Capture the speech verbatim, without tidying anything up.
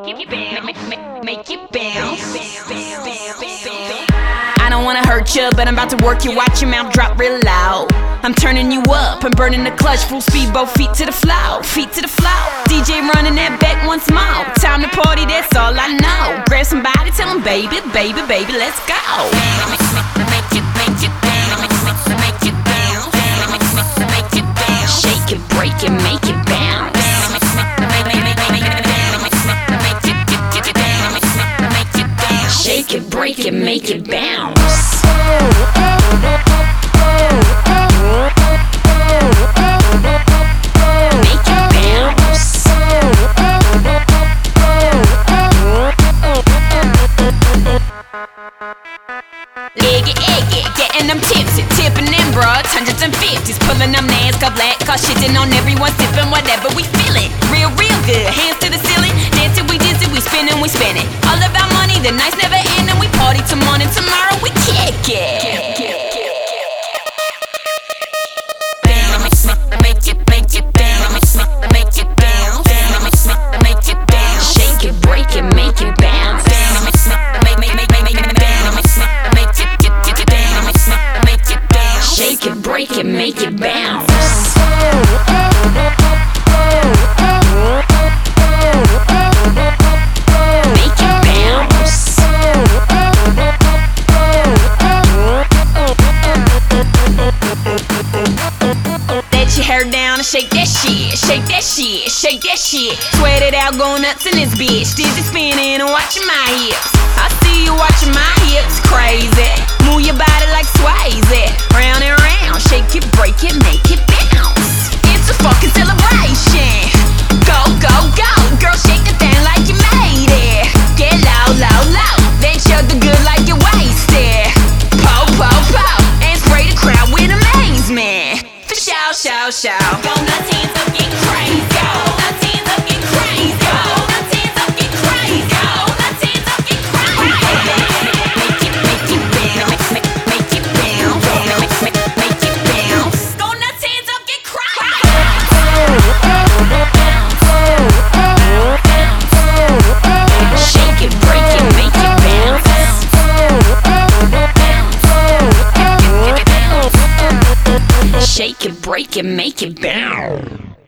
it bounce, make it bounce. I don't wanna hurt you, but I'm about to work you. Watch your mouth drop real loud. I'm turning you up, I'm burning the clutch. Full speed, both feet to the floor, feet to the floor. D J running that back once more. Time to party, that's all I know. Grab somebody, tell them baby, baby, baby, let's go. Make it, make it bounce, make it bounce, make it bounce. Shake it, break it, make it bounce. Shake it, break it, make it bounce. Make it bounce. Egg it, egg it, getting them tipsy, tipping them broads, hundreds and fifties, pulling them NASCAR black car, shitting on everyone, sipping whatever we feeling. Real, real good, hands to the ceiling, dancing, we dizzy, we spinning, we spinning. All about money, the nights never end, and we party till morning. Tomorrow we kick it. Make it, make it bounce, make it bounce, make it bounce. Shake it, break it, make it bounce. Make, make, make, make, make it bounce, make it, get, get, get bounce, make it bounce. Shake it, break it, make it bounce. Make it bounce. Let your hair down and shake that shit, shake that shit, shake that shit. Sweat it out, go nuts in this bitch. Dizzy spinning and watching my hips. I see you watching my hips, crazy. Move your body like Swayze, round and round. Shake it, break it, make it bounce. It's a fucking celebration. Go, go, go, girl, shake the thing like you made it. Get low, low, low, then chug the good like you wasted. Po, po, po, and spray the crowd with amazement. For shout, shout, shout. Go nuts, hands up, get crazy. Go nuts, hands up, get crazy. Go nuts, hands up, get crazy. Go nuts, hands up, get crazy. Make it, make it bounce, make, make it bounce, make, make, make it bounce. Go nuts, hands up, get crazy. Shake it, break it, make it bounce. Shake it, break it, make it bounce.